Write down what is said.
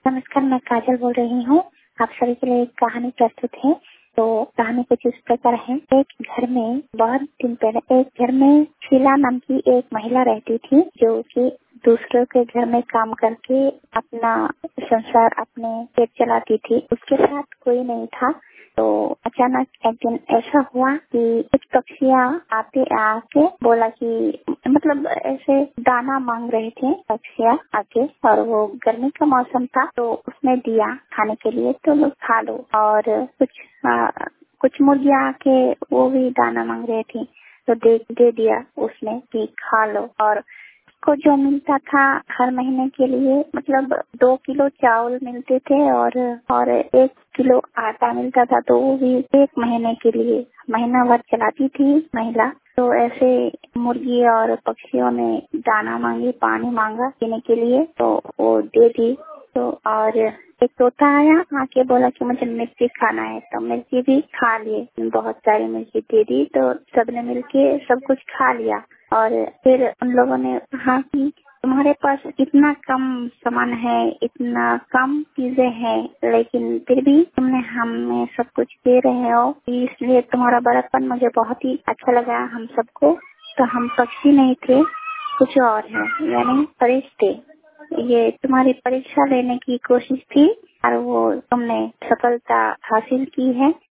नमस्कार, मैं काजल बोल रही हूँ। आप सभी के लिए एक कहानी प्रस्तुत है। तो कहानी कुछ इस प्रकार है। एक घर में बहुत दिन पहले एक घर में शीला नाम की एक महिला रहती थी, जो कि दूसरों के घर में काम करके अपना संसार, अपने पेट चलाती थी। उसके साथ कोई नहीं था। तो अचानक एक दिन ऐसा हुआ कि कुछ पक्षियाँ आके बोला कि मतलब ऐसे दाना मांग रहे थे पक्षियाँ आके, और वो गर्मी का मौसम था तो उसने दिया खाने के लिए, तो लोग खा लो। और कुछ मुर्गियाँ आके वो भी दाना मांग रहे थी, तो दे दिया उसने कि खा लो। और को जो मिलता था हर महीने के लिए, मतलब 2 किलो चावल मिलते थे और 1 किलो आटा मिलता था, तो वो भी 1 महीने के लिए महीना भर चलाती थी महिला। तो ऐसे मुर्गी और पक्षियों ने दाना मांगी, पानी मांगा पीने के लिए, तो वो दे दी। तो और एक तोता आया, आके बोला कि मुझे मिर्ची खाना है, तो मिर्ची भी खा लिए। बहुत सारी मिर्ची दे दी, तो सबने मिलके सब कुछ खा लिया। और फिर उन लोगों ने कहा कि तुम्हारे पास इतना कम सामान है, इतना कम चीजें हैं, लेकिन फिर भी तुमने हमें सब कुछ दे रहे हो, इसलिए तुम्हारा बड़ापन मुझे बहुत ही अच्छा लगा हम सबको। तो हम पक्षी नहीं थे, कुछ और है, यानी फरिश्ते। ये तुम्हारी परीक्षा लेने की कोशिश थी और वो तुमने सफलता हासिल की है।